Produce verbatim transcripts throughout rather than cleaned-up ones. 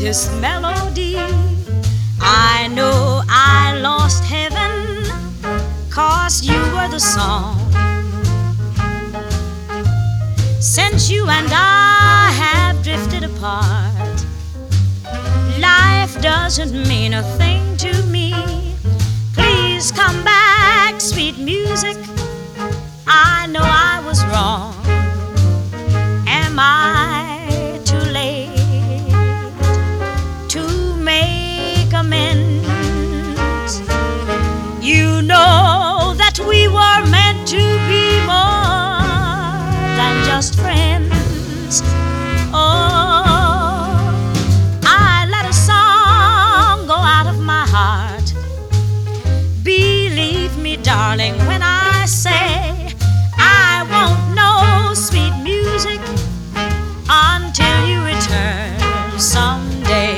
this melody. I know I lost heaven, 'cause you were the song. Since you and I have drifted apart, life doesn't mean a thing to me. Please come back, sweet music. I know I was wrong. Am I too late to make amends? You know that we were meant to be more than just friends. Oh, I let a song go out of my heart. Believe me, darling, when I say I won't know sweet music until you return someday.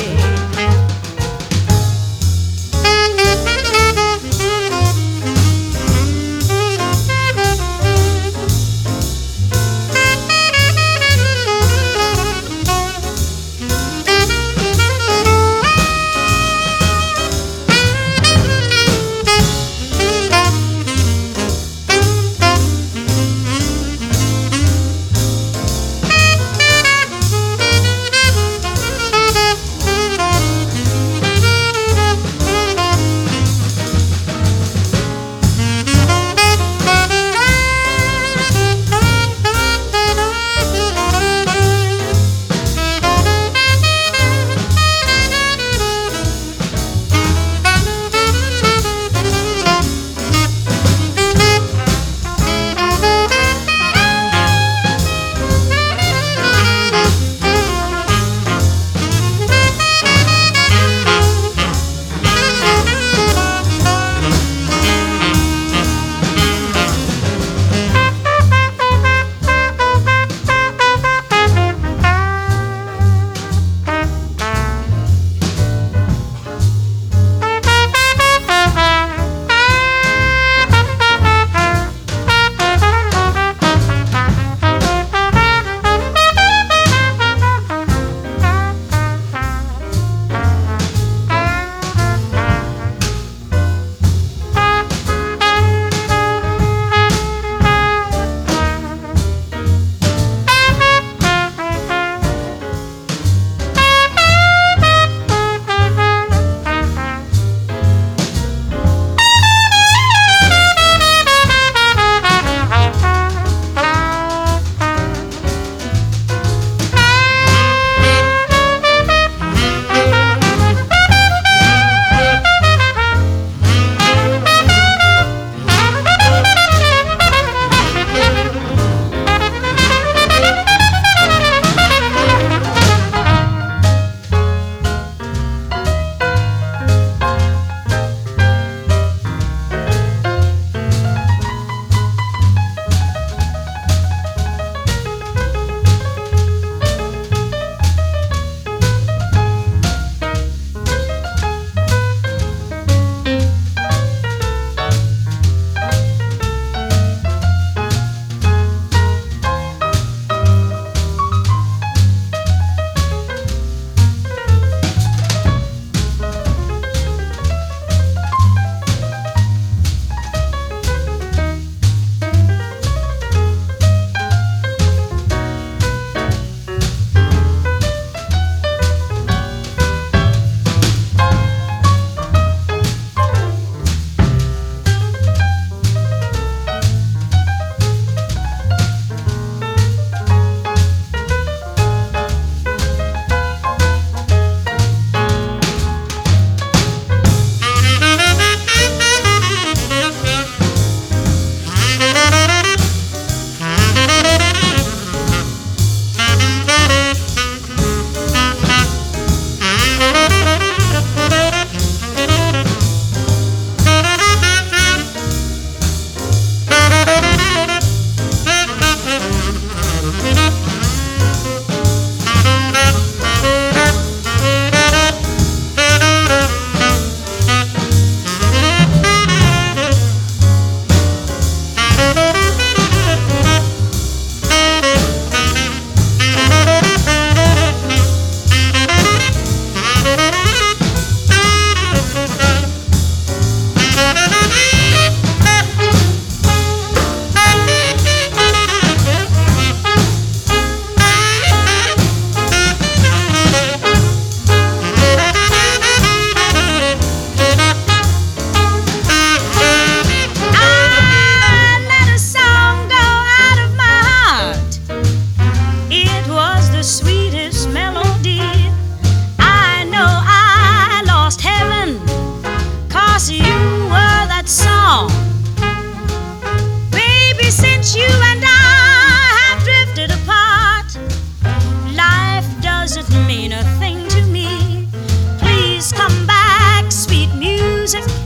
since you and I have drifted apart, life doesn't mean a thing to me. Please come back, sweet music.